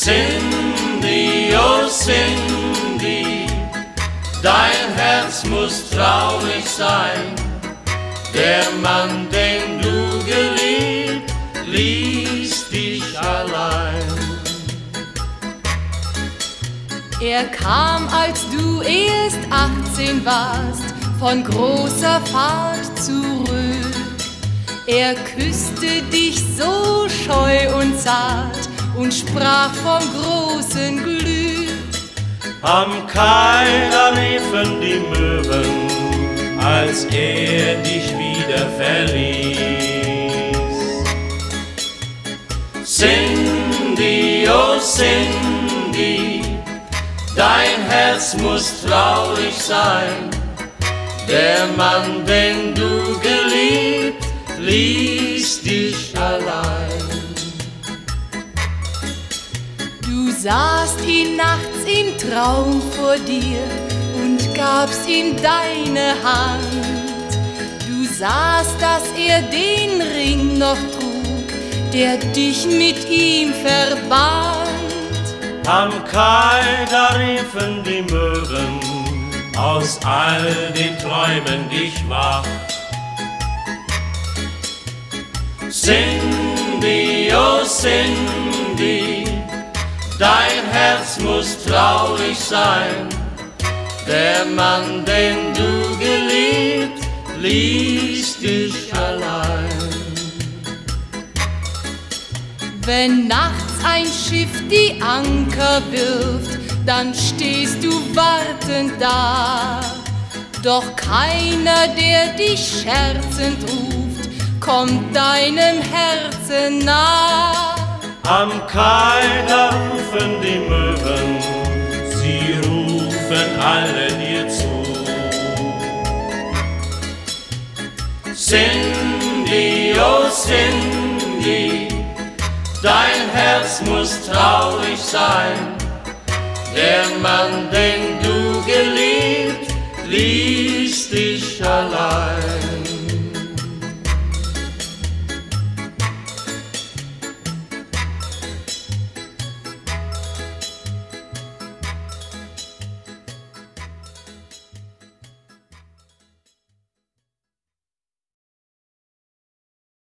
Cindy, oh Cindy, dein Herz muss traurig sein. Der Mann, den du geliebt, ließ dich allein. Er kam, als du erst 18 warst, von großer Fahrt zurück. Er küsste dich so scheu und zart und sprach vom großen Glück. Am Kai, da riefen die Möwen, als er dich wieder verließ. Cindy, oh Cindy, dein Herz muss traurig sein. Der Mann, den du geliebt, ließ dich allein. Du sahst ihn nachts im Traum vor dir und gabst ihm deine Hand. Du sahst, dass er den Ring noch trug, der dich mit ihm verband. Am Kai, da riefen die Möwen, aus all den Träumen dich wach. Cindy, oh Cindy, dein Herz muss traurig sein. Der Mann, den du geliebt, ließ dich allein. Wenn nachts ein Schiff die Anker wirft, dann stehst du wartend da. Doch keiner, der dich scherzend ruft, kommt deinem Herzen nah. Am Kai, da rufen die Möwen, sie rufen alle dir zu. Cindy, oh Cindy, dein Herz muss traurig sein. Der Mann, den du geliebt, ließ dich allein.